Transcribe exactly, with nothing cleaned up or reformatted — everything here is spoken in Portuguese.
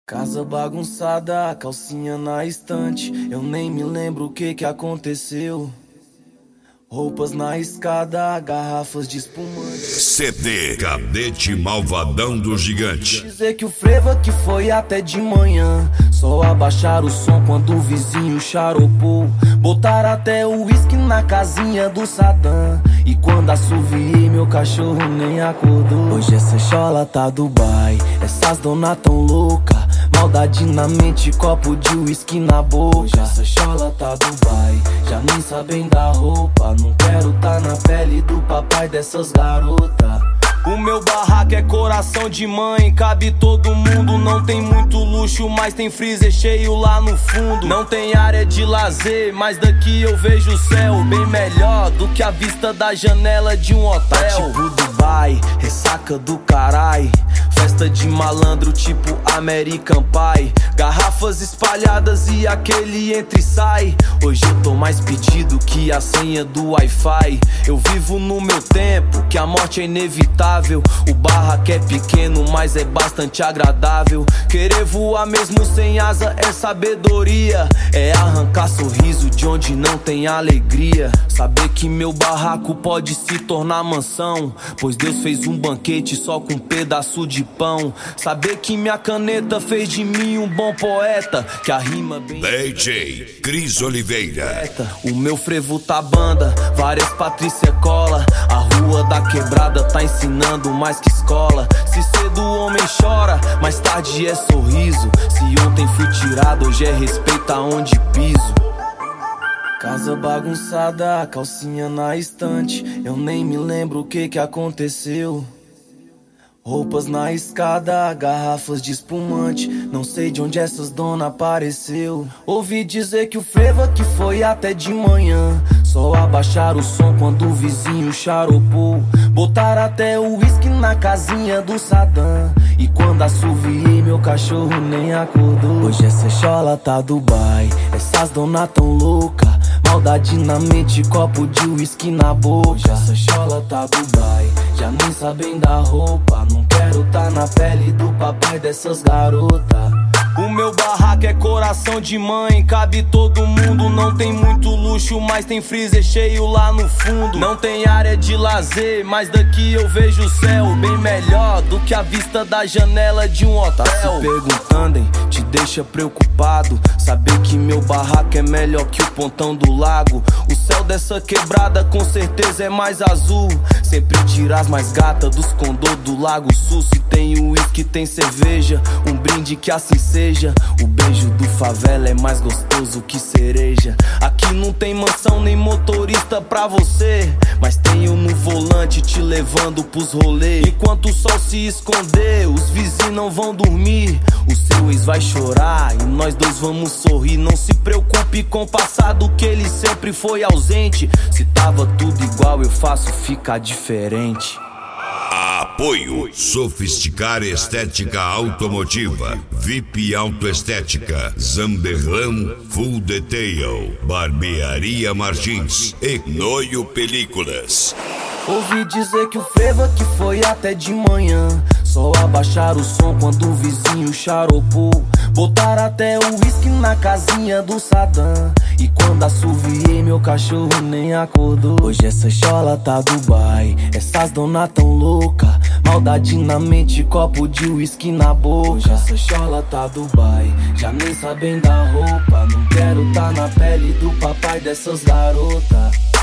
Casa bagunçada, calcinha na estante. Eu nem me lembro o que que aconteceu. Roupas na escada, garrafas de espumante. C D Cadete Malvadão do Gigante. Dizer que o frevo que foi até de manhã. Só abaixar o som quando o vizinho charopou. Botar até o uísque na casinha do Sadam. E quando assoviei, meu cachorro nem acordou. Hoje essa chola tá Dubai, essas dona tão louca. Maldade na mente, copo de uísque na boca. Hoje essa chola tá Dubai, já nem sabem da roupa. Não quero tá na pele do papai dessas garotas. O meu barraco é coração de mãe, cabe todo mundo. Não tem muito luxo, mas tem freezer cheio lá no fundo. Não tem área de lazer, mas daqui eu vejo o céu bem melhor do que a vista da janela de um hotel. Tá tipo Dubai, ressaca do carai. Festa de malandro tipo American Pie. Garrafas espalhadas e aquele entra e sai. Hoje eu tô mais pedido que a senha do Wi-Fi. Eu vivo no meu tempo, que a morte é inevitável. O barraco é pequeno, mas é bastante agradável. Querer voar mesmo sem asa é sabedoria. É arrancar sorriso de onde não tem alegria. Saber que meu barraco pode se tornar mansão, pois Deus fez um banquete só com um pedaço de pão. Saber que minha caneta fez de mim um bom poeta, que a rima bem... D J Cris Oliveira. O meu frevo tá banda, várias Patrícia cola. A rua da quebrada tá ensinando mais que escola. Se cedo o homem chora, mais tarde é sorriso. Se ontem fui tirado, hoje é respeito aonde piso. Casa bagunçada, calcinha na estante. Eu nem me lembro o que que aconteceu. Roupas na escada, garrafas de espumante. Não sei de onde essas dona apareceu. Ouvi dizer que o frevo que foi até de manhã. Só abaixar o som quando o vizinho charopou. Botar até o uísque na casinha do Sadam. E quando assoviei, meu cachorro nem acordou. Hoje essa chola tá Dubai, essas dona tão louca. Maldade na mente, copo de uísque na boca. Hoje essa chola tá Dubai, já nem sabem da roupa. Não quero tá na pele do papai dessas garotas. O meu barraco é coração de mãe, cabe todo mundo. Não tem muito luxo, mas tem freezer cheio lá no fundo. Não tem área de lazer, mas daqui eu vejo o céu bem melhor do que a vista da janela de um hotel. Tá se perguntando, hein? Te deixa preocupado saber que meu barraco é melhor que o pontão do lago. O céu dessa quebrada com certeza é mais azul. Sempre tira as mais gatas dos condô do Lago Sul. Se tem uísque, tem cerveja, um brinde que assim seja. O beijo do favela é mais gostoso que cereja. Aqui não tem mansão nem motorista pra você, mas tenho no volante te levando pros rolês. Enquanto o sol se esconder, os vizinhos não vão dormir. O seu ex vai chorar e nós dois vamos sorrir. Não se preocupe com o passado, que ele sempre foi ausente. Se tava tudo igual, eu faço ficar diferente. Apoio Sofisticar Estética Automotiva, V I P Autoestética, Zamberlan Full Detail, Barbearia Martins e Noio Películas. Ouvi dizer que o frevo que foi até de manhã. Só abaixar o som quando o vizinho charopou. Botar até o uísque na casinha do Sadam. E quando assoviei, meu cachorro nem acordou. Hoje essa chola tá Dubai, essas dona tão louca. Maldade na mente, copo de uísque na boca. Hoje essa chola tá Dubai, já nem sabem da roupa. Não quero tá na pele do papai dessas garotas.